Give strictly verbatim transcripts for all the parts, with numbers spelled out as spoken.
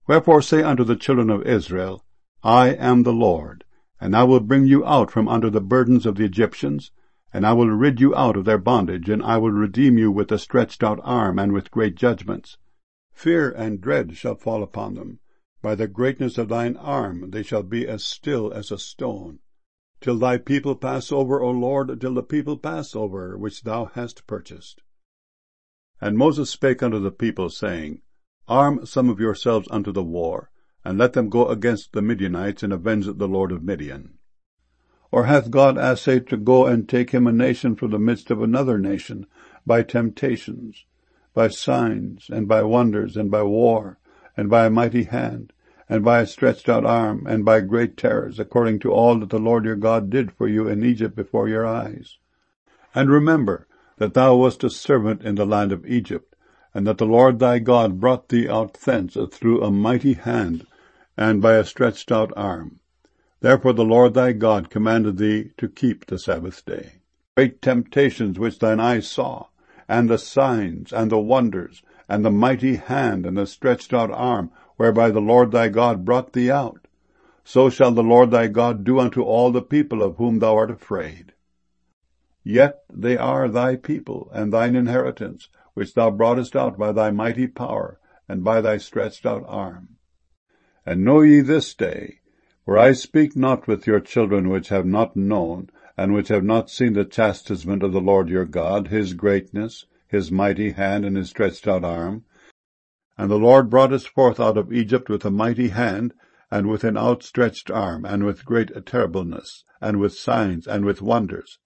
Wherefore say unto the children of Israel, I am the Lord, and I will bring you out from under the burdens of the Egyptians, and I will rid you out of their bondage, and I will redeem you with a stretched out arm and with great judgments. Fear and dread shall fall upon them. By the greatness of thine arm they shall be as still as a stone. Till thy people pass over, O Lord, till the people pass over, which thou hast purchased. And Moses spake unto the people, saying, Arm some of yourselves unto the war, and let them go against the Midianites, and avenge the Lord of Midian. Or hath God assayed to go and take him a nation from the midst of another nation, by temptations, by signs, and by wonders, and by war, and by a mighty hand, and by a stretched out arm, and by great terrors, according to all that the Lord your God did for you in Egypt before your eyes? And remember that thou wast a servant in the land of Egypt, and that the Lord thy God brought thee out thence through a mighty hand, and by a stretched out arm. Therefore the Lord thy God commanded thee to keep the Sabbath day. Great temptations which thine eyes saw, and the signs, and the wonders, and the mighty hand, and the stretched out arm, whereby the Lord thy God brought thee out, so shall the Lord thy God do unto all the people of whom thou art afraid. Yet they are thy people, and thine inheritance, which thou broughtest out by thy mighty power, and by thy stretched out arm. And know ye this day, for I speak not with your children which have not known, and which have not seen the chastisement of the Lord your God, his greatness, his mighty hand, and his stretched out arm. And the Lord brought us forth out of Egypt with a mighty hand, and with an outstretched arm, and with great terribleness, and with signs, and with wonders.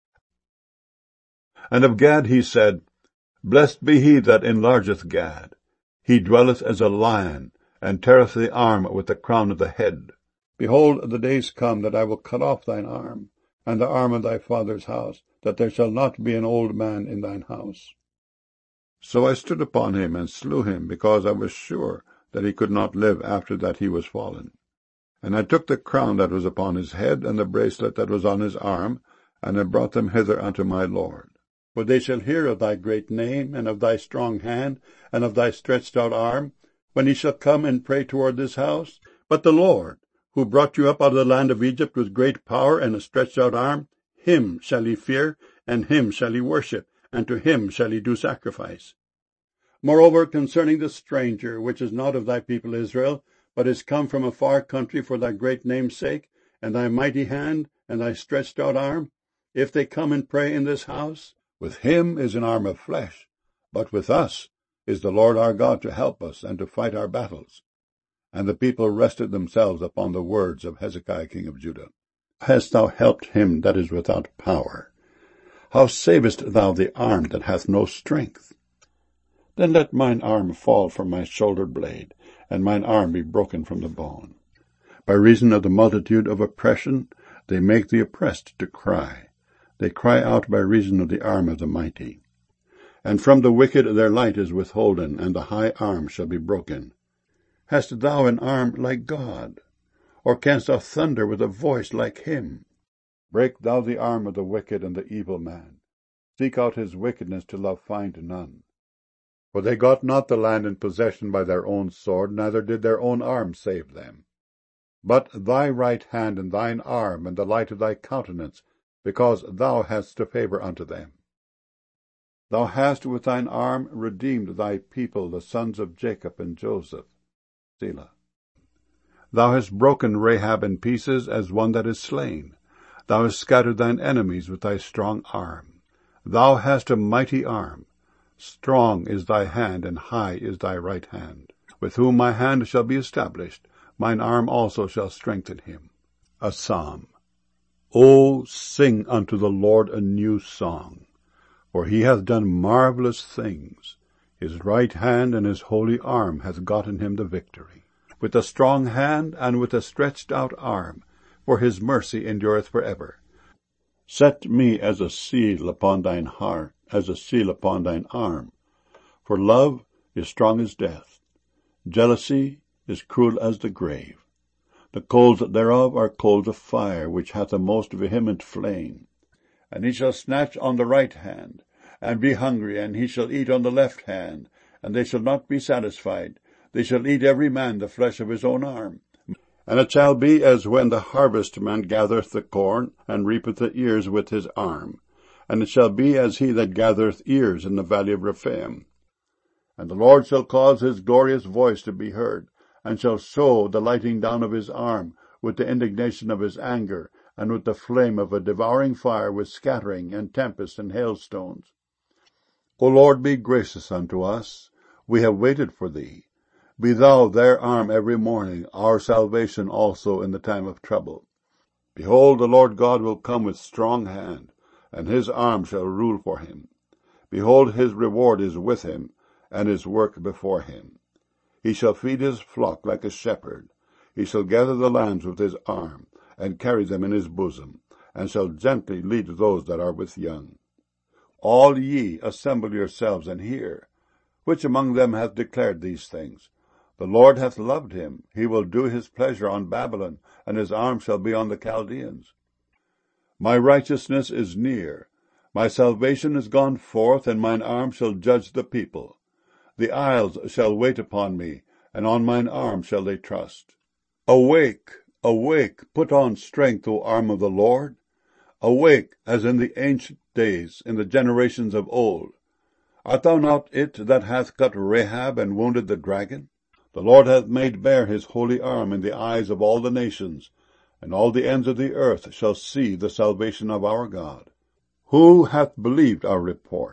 And of Gad he said, Blessed be he that enlargeth Gad. He dwelleth as a lion, and teareth the arm with the crown of the head. Behold, the days come that I will cut off thine arm, and the arm of thy father's house, that there shall not be an old man in thine house. So I stood upon him, and slew him, because I was sure that he could not live after that he was fallen. And I took the crown that was upon his head, and the bracelet that was on his arm, and I brought them hither unto my Lord. For they shall hear of thy great name, and of thy strong hand, and of thy stretched out arm, when he shall come and pray toward this house. But the Lord, who brought you up out of the land of Egypt with great power and a stretched out arm, him shall ye fear, and him shall ye worship, and to him shall ye do sacrifice. Moreover, concerning the stranger, which is not of thy people Israel, but is come from a far country for thy great name's sake, and thy mighty hand, and thy stretched out arm, if they come and pray in this house, with him is an arm of flesh, but with us is the Lord our God to help us and to fight our battles. And the people rested themselves upon the words of Hezekiah king of Judah. Hast thou helped him that is without power? How savest thou the arm that hath no strength? Then let mine arm fall from my shoulder blade, and mine arm be broken from the bone. By reason of the multitude of oppression, they make the oppressed to cry. They cry out by reason of the arm of the mighty. And from the wicked their light is withholden, and the high arm shall be broken. Hast thou an arm like God? Or canst thou thunder with a voice like him? Break thou the arm of the wicked and the evil man. Seek out his wickedness till thou find none. For they got not the land in possession by their own sword, neither did their own arm save them. But thy right hand and thine arm and the light of thy countenance, because thou hadst a favour unto them. Thou hast with thine arm redeemed thy people, the sons of Jacob and Joseph. Selah. Thou hast broken Rahab in pieces as one that is slain. Thou hast scattered thine enemies with thy strong arm. Thou hast a mighty arm. Strong is thy hand, and high is thy right hand. With whom my hand shall be established, mine arm also shall strengthen him. A psalm. O sing unto the Lord a new song, for he hath done marvellous things. His right hand and his holy arm hath gotten him the victory. With a strong hand and with a stretched out arm, for his mercy endureth for ever. Set me as a seal upon thine heart, as a seal upon thine arm. For love is strong as death. Jealousy is cruel as the grave. The coals thereof are coals of fire, which hath a most vehement flame. And he shall snatch on the right hand, and be hungry, and he shall eat on the left hand, and they shall not be satisfied. They shall eat every man the flesh of his own arm. And it shall be as when the harvestman gathereth the corn, and reapeth the ears with his arm. And it shall be as he that gathereth ears in the valley of Rephaim. And the Lord shall cause his glorious voice to be heard, and shall show the lighting down of his arm, with the indignation of his anger, and with the flame of a devouring fire, with scattering, and tempest, and hailstones. O Lord, be gracious unto us. We have waited for thee. Be thou their arm every morning, our salvation also in the time of trouble. Behold, the Lord God will come with strong hand, and his arm shall rule for him. Behold, his reward is with him, and his work before him. He shall feed his flock like a shepherd. He shall gather the lambs with his arm, and carry them in his bosom, and shall gently lead those that are with young. All ye, assemble yourselves, and hear. Which among them hath declared these things? The Lord hath loved him. He will do his pleasure on Babylon, and his arm shall be on the Chaldeans. My righteousness is near. My salvation is gone forth, and mine arm shall judge the people. The isles shall wait upon me, and on mine arm shall they trust. Awake, awake, put on strength, O arm of the Lord. Awake, as in the ancient days, in the generations of old. Art thou not it that hath cut Rahab and wounded the dragon? The Lord hath made bare his holy arm in the eyes of all the nations, and all the ends of the earth shall see the salvation of our God. Who hath believed our report?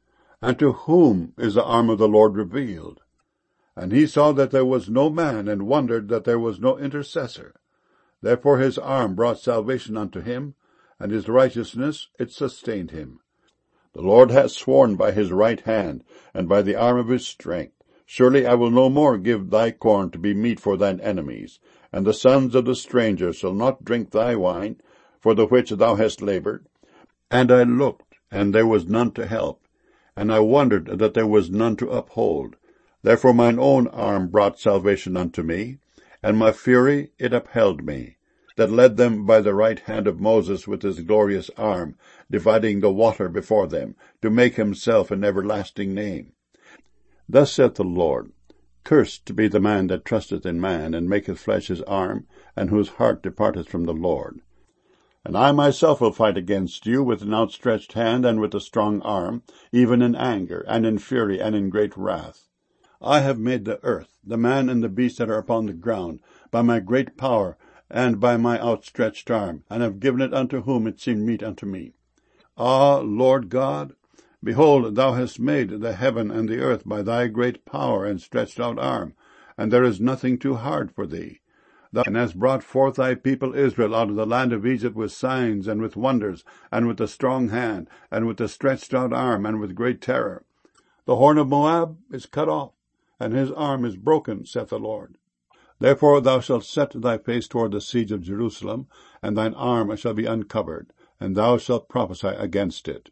And to whom is the arm of the Lord revealed? And he saw that there was no man, and wondered that there was no intercessor. Therefore his arm brought salvation unto him, and his righteousness it sustained him. The Lord hath sworn by his right hand, and by the arm of his strength, surely I will no more give thy corn to be meat for thine enemies, and the sons of the stranger shall not drink thy wine, for the which thou hast labored. And I looked, and there was none to help, and I wondered that there was none to uphold. Therefore mine own arm brought salvation unto me, and my fury it upheld me, that led them by the right hand of Moses with his glorious arm, dividing the water before them, to make himself an everlasting name. Thus saith the Lord, Cursed be the man that trusteth in man, and maketh flesh his arm, and whose heart departeth from the Lord. And I myself will fight against you with an outstretched hand and with a strong arm, even in anger, and in fury, and in great wrath. I have made the earth, the man and the beast that are upon the ground, by my great power, and by my outstretched arm, and have given it unto whom it seemed meet unto me. Ah, Lord God, behold, thou hast made the heaven and the earth by thy great power and stretched out arm, and there is nothing too hard for thee. Thou hast brought forth thy people Israel out of the land of Egypt with signs and with wonders, and with a strong hand, and with a stretched out arm, and with great terror. The horn of Moab is cut off, and his arm is broken, saith the Lord. Therefore thou shalt set thy face toward the siege of Jerusalem, and thine arm shall be uncovered, and thou shalt prophesy against it.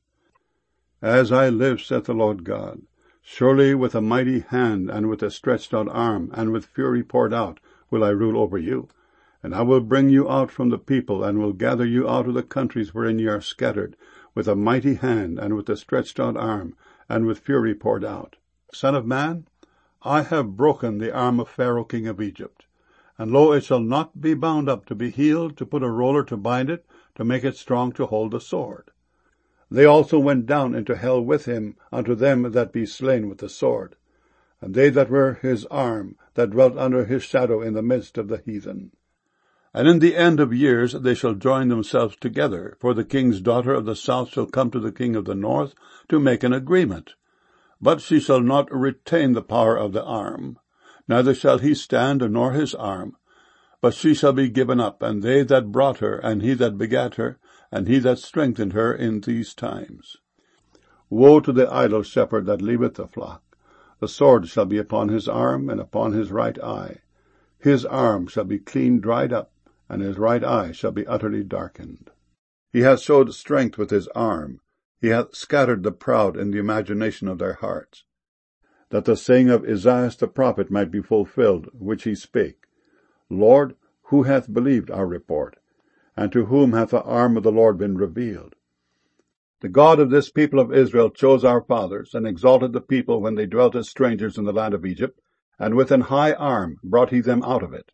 As I live, saith the Lord God, surely with a mighty hand, and with a stretched out arm, and with fury poured out, will I rule over you. And I will bring you out from the people, and will gather you out of the countries wherein ye are scattered, with a mighty hand, and with a stretched out arm, and with fury poured out. Son of man, I have broken the arm of Pharaoh king of Egypt, and lo, it shall not be bound up to be healed, to put a roller to bind it, to make it strong to hold the sword. They also went down into hell with him unto them that be slain with the sword, and they that were his arm, that dwelt under his shadow in the midst of the heathen. And in the end of years they shall join themselves together, for the king's daughter of the south shall come to the king of the north to make an agreement. But she shall not retain the power of the arm, neither shall he stand nor his arm, but she shall be given up, and they that brought her, and he that begat her, and he that strengthened her in these times. Woe to the idle shepherd that leaveth the flock! The sword shall be upon his arm, and upon his right eye. His arm shall be clean dried up, and his right eye shall be utterly darkened. He hath showed strength with his arm. He hath scattered the proud in the imagination of their hearts, that the saying of Isaiah the prophet might be fulfilled, which he spake, Lord, who hath believed our report? And to whom hath the arm of the Lord been revealed? The God of this people of Israel chose our fathers, and exalted the people when they dwelt as strangers in the land of Egypt, and with an high arm brought he them out of it.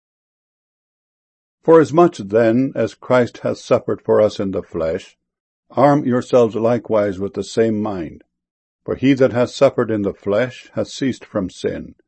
Forasmuch then as Christ hath suffered for us in the flesh, arm yourselves likewise with the same mind. For he that hath suffered in the flesh hath ceased from sin,